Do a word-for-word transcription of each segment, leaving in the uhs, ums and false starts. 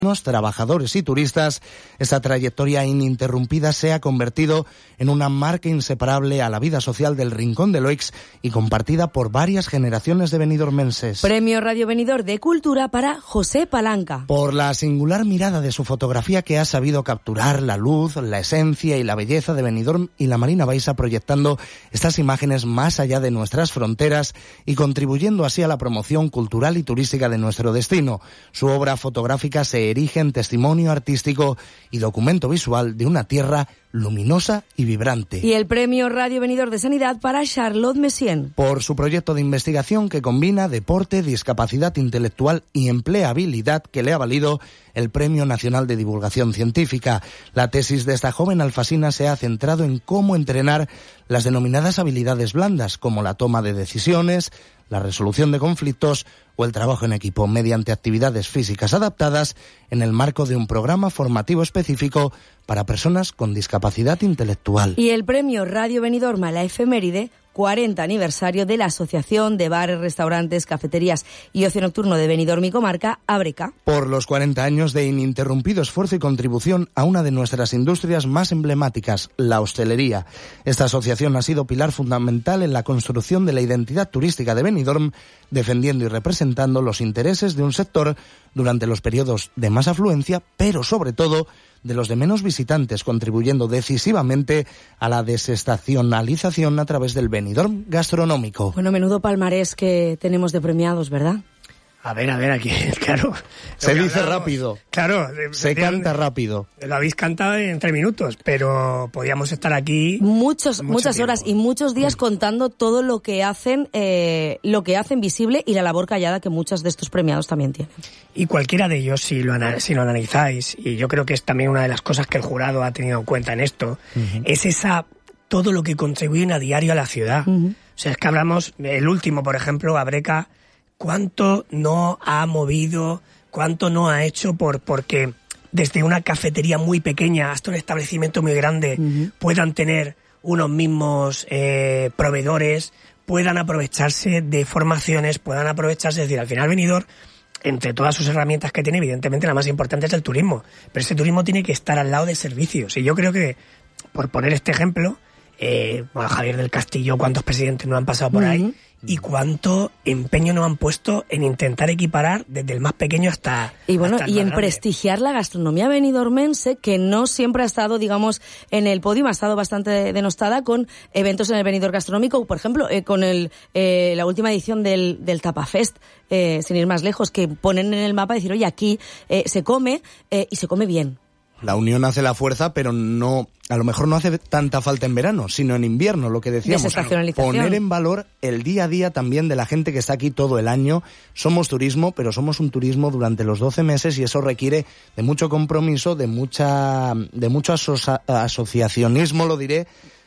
trabajadores y turistas, esta trayectoria ininterrumpida se ha convertido en una marca inseparable a la vida social del Rincón de Loix y compartida por varias generaciones de benidormenses. Premio Radio Benidorm de Cultura para José Palanca. Por la singular mirada de su fotografía que ha sabido capturar la luz, la esencia y la belleza de Benidorm y la Marina Baixa, proyectando estas imágenes más allá de nuestras fronteras y contribuyendo así a la promoción cultural y turística de nuestro destino. Su obra fotográfica se erige en testimonio artístico y documento visual de una tierra luminosa y vibrante. Y el Premio Radio Benidorm de Sanidad para Charlotte Messien. Por su proyecto de investigación que combina deporte, discapacidad intelectual y empleabilidad, que le ha valido el Premio Nacional de Divulgación Científica. La tesis de esta joven alfasina se ha centrado en cómo entrenar las denominadas habilidades blandas, como la toma de decisiones, la resolución de conflictos o el trabajo en equipo, mediante actividades físicas adaptadas en el marco de un programa formativo específico para personas con discapacidad intelectual. Y el Premio Radio Benidorm a la efeméride cuarenta aniversario de la Asociación de Bares, Restaurantes, Cafeterías y Ocio Nocturno de Benidorm y Comarca, Abreca. Por los cuarenta años de ininterrumpido esfuerzo y contribución a una de nuestras industrias más emblemáticas, la hostelería. Esta asociación ha sido pilar fundamental en la construcción de la identidad turística de Benidorm, defendiendo y representando los intereses de un sector durante los periodos de más afluencia, pero sobre todo de los de menos visitantes, contribuyendo decisivamente a la desestacionalización a través del Benidorm gastronómico. Bueno, menudo palmarés que tenemos de premiados, ¿verdad? A ver, a ver, aquí, claro. Se dice rápido. Claro. Se canta rápido. Lo habéis cantado en tres minutos, pero podíamos estar aquí Muchos, muchas tiempo. horas y muchos días mm. contando todo lo que hacen, eh, lo que hacen visible y la labor callada que muchos de estos premiados también tienen. Y cualquiera de ellos, si lo, si lo analizáis, y yo creo que es también una de las cosas que el jurado ha tenido en cuenta en esto, uh-huh. es esa todo lo que contribuyen a diario a la ciudad. Uh-huh. O sea, es que hablamos, el último, por ejemplo, Abreca, cuánto no ha movido, cuánto no ha hecho por porque desde una cafetería muy pequeña hasta un establecimiento muy grande uh-huh. puedan tener unos mismos eh, proveedores, puedan aprovecharse de formaciones, puedan aprovecharse, es decir, al final Benidorm, entre todas sus herramientas que tiene, evidentemente la más importante es el turismo, pero ese turismo tiene que estar al lado de servicios, y yo creo que, por poner este ejemplo, eh, bueno, Javier del Castillo, cuántos presidentes no han pasado por uh-huh. ahí, y cuánto empeño nos han puesto en intentar equiparar desde el más pequeño hasta y bueno hasta el y más en grande. Prestigiar la gastronomía benidormense, que no siempre ha estado, digamos, en el podio, ha estado bastante denostada con eventos en el Benidorm gastronómico, por ejemplo, eh, con el eh, la última edición del del Tapafest, eh, sin ir más lejos, que ponen en el mapa decir, oye, aquí eh, se come eh, y se come bien. La unión hace la fuerza, pero no, a lo mejor no hace tanta falta en verano, sino en invierno, lo que decíamos. Desestacionalización. Poner en valor el día a día también de la gente que está aquí todo el año. Somos turismo, pero somos un turismo durante los doce meses y eso requiere de mucho compromiso, de mucha, de mucho asocia, asociacionismo, lo diré.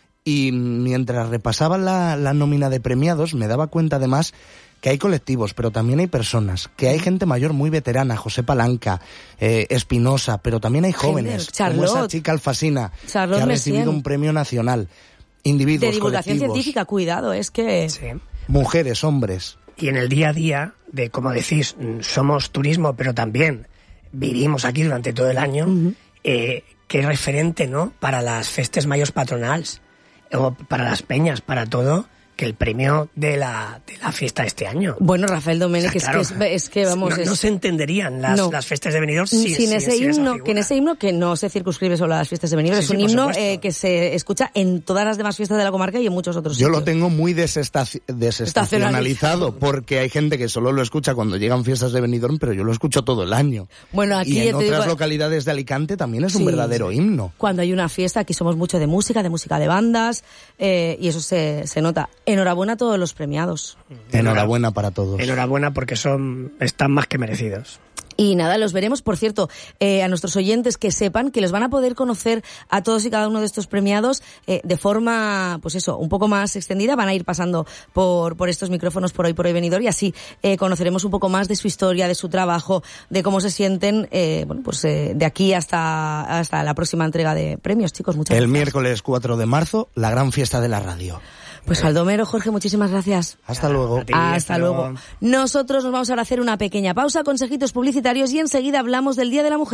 Y mientras repasaba la, la nómina de premiados, me daba cuenta además que hay colectivos, pero también hay personas, que hay gente mayor muy veterana, José Palanca, eh, Espinosa, pero también hay jóvenes, Charlotte, como esa chica alfasina, Charlotte que ha Messien. recibido un premio nacional. Individuos, de divulgación colectivos, científica, cuidado, es que... Sí. Mujeres, hombres. Y en el día a día, de como decís, somos turismo, pero también vivimos aquí durante todo el año, uh-huh. eh, qué referente, ¿no?, para las festes mayores patronales, o para las peñas, para todo, que el premio de la de la fiesta de este año. Bueno, Rafael Domènech, o sea, claro, es, que es, es que vamos... No, es... no se entenderían las, no. las fiestas de Benidorm sin, sin, sin ese sin himno, que en ese himno que no se circunscribe solo a las fiestas de Benidorm, sí, es un sí, himno eh, que se escucha en todas las demás fiestas de la comarca y en muchos otros Yo sitios. lo tengo muy desestaci- desestacionalizado, porque hay gente que solo lo escucha cuando llegan fiestas de Benidorm, pero yo lo escucho todo el año. Bueno, aquí y en otras digo, localidades de Alicante también es sí, un verdadero sí. himno. Cuando hay una fiesta, aquí somos mucho de música, de música de bandas, eh, y eso se, se nota. Enhorabuena a todos los premiados. Enhorabuena para todos. Enhorabuena porque son están más que merecidos. Y nada, los veremos, por cierto, eh, a nuestros oyentes que sepan que los van a poder conocer a todos y cada uno de estos premiados eh, de forma, pues eso, un poco más extendida. Van a ir pasando por por estos micrófonos por hoy por hoy Benidorm y así eh, conoceremos un poco más de su historia, de su trabajo, de cómo se sienten, eh, bueno, pues eh, de aquí hasta hasta la próxima entrega de premios, chicos. Muchas El gracias. miércoles cuatro de marzo, la gran fiesta de la radio. Pues Baldomero, Jorge, muchísimas gracias. Hasta luego. A ti, Hasta hasta luego. luego. Nosotros nos vamos ahora a hacer una pequeña pausa, consejitos publicitarios y enseguida hablamos del Día de la Mujer.